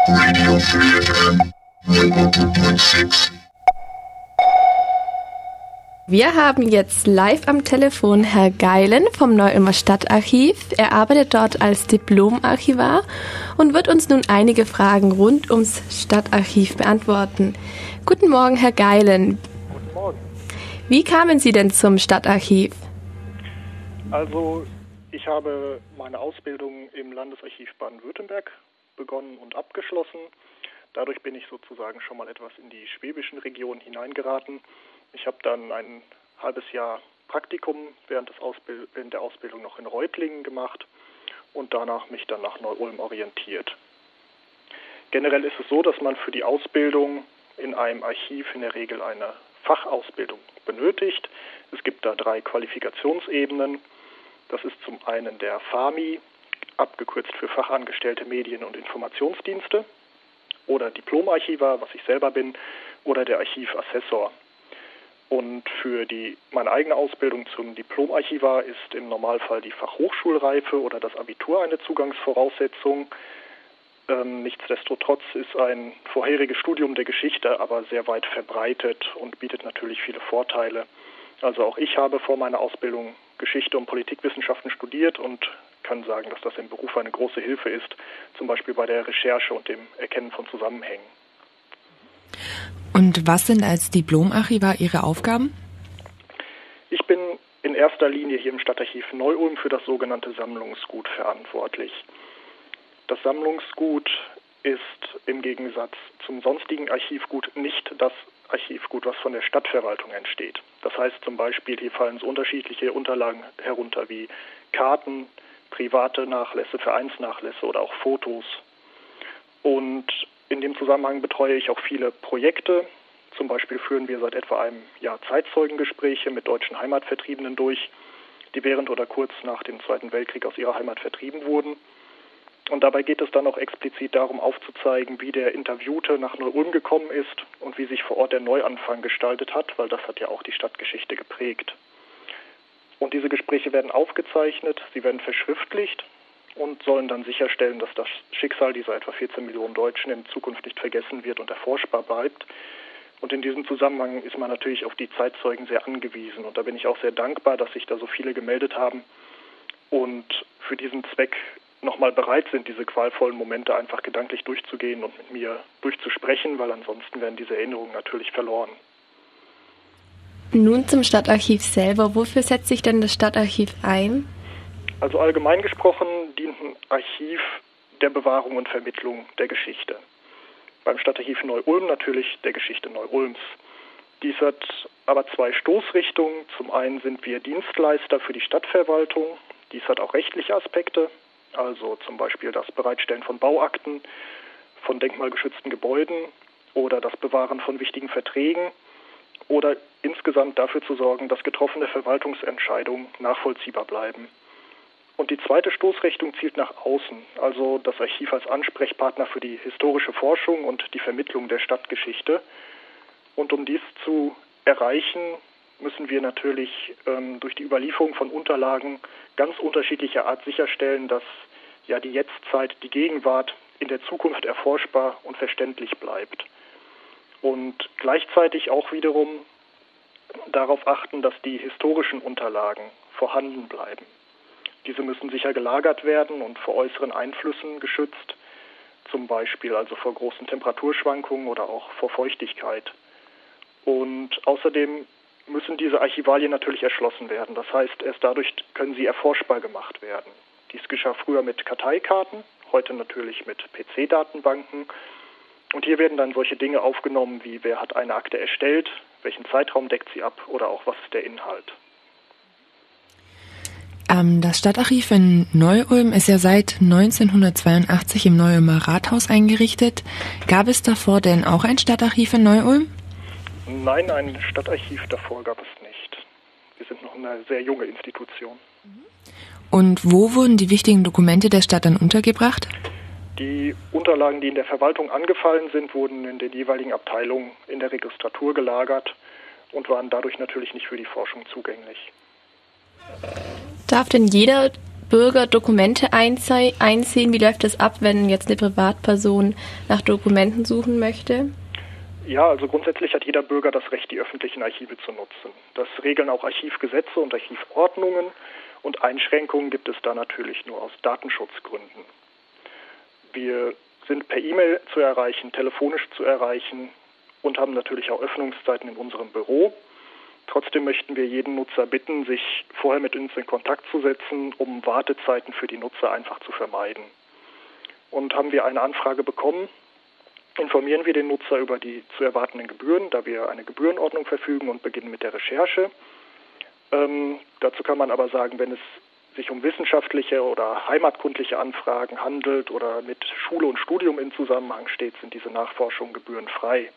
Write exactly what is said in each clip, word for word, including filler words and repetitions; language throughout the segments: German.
Radio Free F M neunundneunzig Komma sechs. Wir haben jetzt live am Telefon Herr Geilen vom Neu-Ulmer Stadtarchiv. Er arbeitet dort als Diplomarchivar und wird uns nun einige Fragen rund ums Stadtarchiv beantworten. Guten Morgen, Herr Geilen. Guten Morgen. Wie kamen Sie denn zum Stadtarchiv? Also, ich habe meine Ausbildung im Landesarchiv Baden-Württemberg begonnen und abgeschlossen. Dadurch bin ich sozusagen schon mal etwas in die schwäbischen Regionen hineingeraten. Ich habe dann ein halbes Jahr Praktikum während, des Ausbild- während der Ausbildung noch in Reutlingen gemacht und danach mich dann nach Neu-Ulm orientiert. Generell ist es so, dass man für die Ausbildung in einem Archiv in der Regel eine Fachausbildung benötigt. Es gibt da drei Qualifikationsebenen. Das ist zum einen der FAMI, abgekürzt für Fachangestellte Medien- und Informationsdienste, oder Diplomarchivar, was ich selber bin, oder der Archivassessor. Und für die meine eigene Ausbildung zum Diplomarchivar ist im Normalfall die Fachhochschulreife oder das Abitur eine Zugangsvoraussetzung. Ähm, nichtsdestotrotz ist ein vorheriges Studium der Geschichte aber sehr weit verbreitet und bietet natürlich viele Vorteile. Also auch ich habe vor meiner Ausbildung Geschichte und Politikwissenschaften studiert und kann sagen, dass das im Beruf eine große Hilfe ist, zum Beispiel bei der Recherche und dem Erkennen von Zusammenhängen. Und was sind als Diplomarchivar Ihre Aufgaben? Ich bin in erster Linie hier im Stadtarchiv Neu-Ulm für das sogenannte Sammlungsgut verantwortlich. Das Sammlungsgut ist im Gegensatz zum sonstigen Archivgut nicht das Archivgut, was von der Stadtverwaltung entsteht. Das heißt zum Beispiel, hier fallen so unterschiedliche Unterlagen herunter wie Karten, private Nachlässe, Vereinsnachlässe oder auch Fotos. Und in dem Zusammenhang betreue ich auch viele Projekte. Zum Beispiel führen wir seit etwa einem Jahr Zeitzeugengespräche mit deutschen Heimatvertriebenen durch, die während oder kurz nach dem Zweiten Weltkrieg aus ihrer Heimat vertrieben wurden. Und dabei geht es dann auch explizit darum, aufzuzeigen, wie der Interviewte nach Neu-Ulm gekommen ist und wie sich vor Ort der Neuanfang gestaltet hat, weil das hat ja auch die Stadtgeschichte geprägt. Und diese Gespräche werden aufgezeichnet, sie werden verschriftlicht und sollen dann sicherstellen, dass das Schicksal dieser etwa vierzehn Millionen Deutschen in Zukunft nicht vergessen wird und erforschbar bleibt. Und in diesem Zusammenhang ist man natürlich auf die Zeitzeugen sehr angewiesen. Und da bin ich auch sehr dankbar, dass sich da so viele gemeldet haben und für diesen Zweck nochmal bereit sind, diese qualvollen Momente einfach gedanklich durchzugehen und mit mir durchzusprechen, weil ansonsten werden diese Erinnerungen natürlich verloren. Nun zum Stadtarchiv selber. Wofür setzt sich denn das Stadtarchiv ein? Also allgemein gesprochen dient ein Archiv der Bewahrung und Vermittlung der Geschichte. Beim Stadtarchiv Neu-Ulm natürlich der Geschichte Neu-Ulms. Dies hat aber zwei Stoßrichtungen. Zum einen sind wir Dienstleister für die Stadtverwaltung. Dies hat auch rechtliche Aspekte, also zum Beispiel das Bereitstellen von Bauakten, von denkmalgeschützten Gebäuden oder das Bewahren von wichtigen Verträgen oder insgesamt dafür zu sorgen, dass getroffene Verwaltungsentscheidungen nachvollziehbar bleiben. Und die zweite Stoßrichtung zielt nach außen, also das Archiv als Ansprechpartner für die historische Forschung und die Vermittlung der Stadtgeschichte. Und um dies zu erreichen, müssen wir natürlich ähm, durch die Überlieferung von Unterlagen ganz unterschiedlicher Art sicherstellen, dass ja die Jetztzeit, die Gegenwart in der Zukunft erforschbar und verständlich bleibt. Und gleichzeitig auch wiederum darauf achten, dass die historischen Unterlagen vorhanden bleiben. Diese müssen sicher gelagert werden und vor äußeren Einflüssen geschützt, zum Beispiel also vor großen Temperaturschwankungen oder auch vor Feuchtigkeit. Und außerdem müssen diese Archivalien natürlich erschlossen werden. Das heißt, erst dadurch können sie erforschbar gemacht werden. Dies geschah früher mit Karteikarten, heute natürlich mit P C-Datenbanken. Und hier werden dann solche Dinge aufgenommen wie, wer hat eine Akte erstellt, welchen Zeitraum deckt sie ab oder auch was ist der Inhalt. Ähm, das Stadtarchiv in Neu-Ulm ist ja seit neunzehnhundertzweiundachtzig im Neu-Ulmer Rathaus eingerichtet. Gab es davor denn auch ein Stadtarchiv in Neu-Ulm? Nein, ein Stadtarchiv davor gab es nicht. Wir sind noch eine sehr junge Institution. Und wo wurden die wichtigen Dokumente der Stadt dann untergebracht? Die Unterlagen, die in der Verwaltung angefallen sind, wurden in den jeweiligen Abteilungen in der Registratur gelagert und waren dadurch natürlich nicht für die Forschung zugänglich. Darf denn jeder Bürger Dokumente einsehen? Wie läuft das ab, wenn jetzt eine Privatperson nach Dokumenten suchen möchte? Ja, also grundsätzlich hat jeder Bürger das Recht, die öffentlichen Archive zu nutzen. Das regeln auch Archivgesetze und Archivordnungen, und Einschränkungen gibt es da natürlich nur aus Datenschutzgründen. Wir sind per E-Mail zu erreichen, telefonisch zu erreichen und haben natürlich auch Öffnungszeiten in unserem Büro. Trotzdem möchten wir jeden Nutzer bitten, sich vorher mit uns in Kontakt zu setzen, um Wartezeiten für die Nutzer einfach zu vermeiden. Und haben wir eine Anfrage bekommen, informieren wir den Nutzer über die zu erwartenden Gebühren, da wir eine Gebührenordnung verfügen, und beginnen mit der Recherche. Ähm, dazu kann man aber sagen, wenn es sich um wissenschaftliche oder heimatkundliche Anfragen handelt oder mit Schule und Studium in Zusammenhang steht, sind diese Nachforschungen gebührenfrei.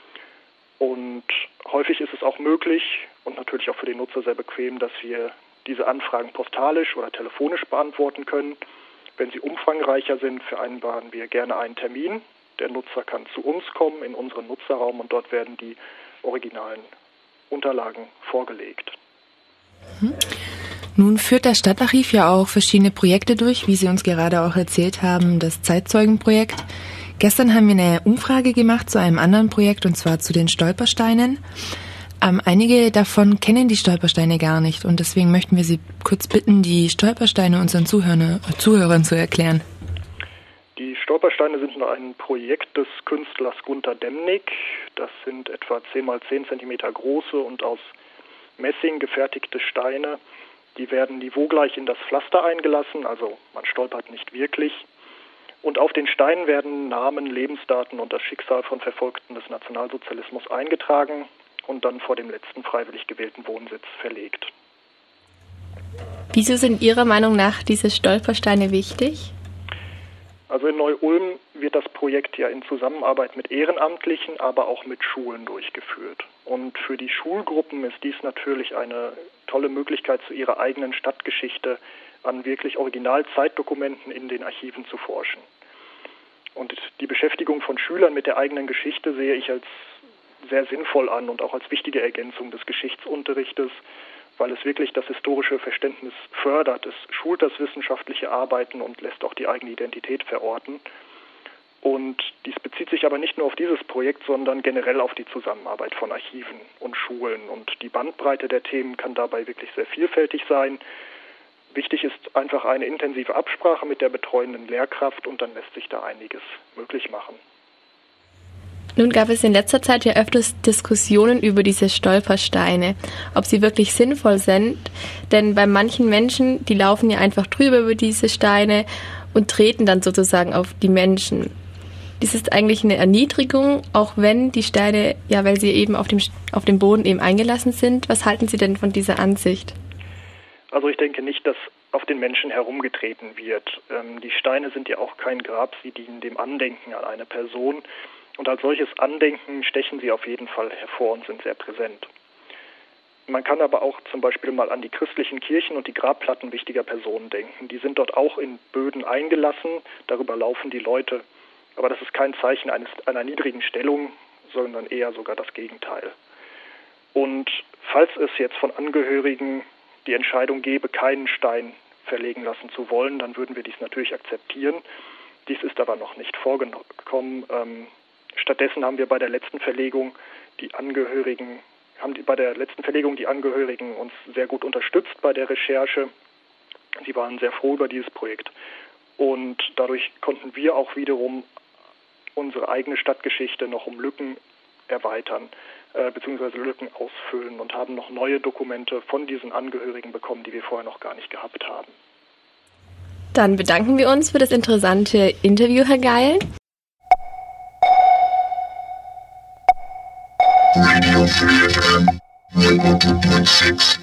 Und häufig ist es auch möglich und natürlich auch für den Nutzer sehr bequem, dass wir diese Anfragen postalisch oder telefonisch beantworten können. Wenn sie umfangreicher sind, vereinbaren wir gerne einen Termin. Der Nutzer kann zu uns kommen in unseren Nutzerraum und dort werden die originalen Unterlagen vorgelegt. Hm. Nun führt das Stadtarchiv ja auch verschiedene Projekte durch, wie Sie uns gerade auch erzählt haben, das Zeitzeugenprojekt. Gestern haben wir eine Umfrage gemacht zu einem anderen Projekt, und zwar zu den Stolpersteinen. Ähm, einige davon kennen die Stolpersteine gar nicht, und deswegen möchten wir Sie kurz bitten, die Stolpersteine unseren Zuhörern, äh, Zuhörern zu erklären. Die Stolpersteine sind ein Projekt des Künstlers Gunter Demnig. Das sind etwa zehn mal zehn Zentimeter große und aus Messing gefertigte Steine. Die werden niveaugleich in das Pflaster eingelassen, also man stolpert nicht wirklich. Und auf den Steinen werden Namen, Lebensdaten und das Schicksal von Verfolgten des Nationalsozialismus eingetragen und dann vor dem letzten freiwillig gewählten Wohnsitz verlegt. Wieso sind Ihrer Meinung nach diese Stolpersteine wichtig? Also in Neu-Ulm wird das Projekt ja in Zusammenarbeit mit Ehrenamtlichen, aber auch mit Schulen durchgeführt. Und für die Schulgruppen ist dies natürlich eine tolle Möglichkeit, zu ihrer eigenen Stadtgeschichte an wirklich Originalzeitdokumenten in den Archiven zu forschen. Und die Beschäftigung von Schülern mit der eigenen Geschichte sehe ich als sehr sinnvoll an und auch als wichtige Ergänzung des Geschichtsunterrichtes, weil es wirklich das historische Verständnis fördert. Es schult das wissenschaftliche Arbeiten und lässt auch die eigene Identität verorten. Und dies bezieht sich aber nicht nur auf dieses Projekt, sondern generell auf die Zusammenarbeit von Archiven und Schulen. Und die Bandbreite der Themen kann dabei wirklich sehr vielfältig sein. Wichtig ist einfach eine intensive Absprache mit der betreuenden Lehrkraft, und dann lässt sich da einiges möglich machen. Nun gab es in letzter Zeit ja öfters Diskussionen über diese Stolpersteine, ob sie wirklich sinnvoll sind, denn bei manchen Menschen, die laufen ja einfach drüber über diese Steine und treten dann sozusagen auf die Menschen. Dies ist eigentlich eine Erniedrigung, auch wenn die Steine, ja, weil sie eben auf dem, auf dem Boden eben eingelassen sind. Was halten Sie denn von dieser Ansicht? Also ich denke nicht, dass auf den Menschen herumgetreten wird. Ähm, die Steine sind ja auch kein Grab, sie dienen dem Andenken an eine Person. Und als solches Andenken stechen sie auf jeden Fall hervor und sind sehr präsent. Man kann aber auch zum Beispiel mal an die christlichen Kirchen und die Grabplatten wichtiger Personen denken. Die sind dort auch in Böden eingelassen, darüber laufen die Leute. Aber das ist kein Zeichen eines, einer niedrigen Stellung, sondern eher sogar das Gegenteil. Und falls es jetzt von Angehörigen die Entscheidung gäbe, keinen Stein verlegen lassen zu wollen, dann würden wir dies natürlich akzeptieren. Dies ist aber noch nicht vorgekommen. Ähm, Stattdessen haben wir bei der letzten Verlegung die Angehörigen, haben die bei der letzten Verlegung die Angehörigen uns sehr gut unterstützt bei der Recherche. Sie waren sehr froh über dieses Projekt. Und dadurch konnten wir auch wiederum unsere eigene Stadtgeschichte noch um Lücken erweitern, äh, beziehungsweise Lücken ausfüllen, und haben noch neue Dokumente von diesen Angehörigen bekommen, die wir vorher noch gar nicht gehabt haben. Dann bedanken wir uns für das interessante Interview, Herr Geilen. Radio three F M, one oh two point six.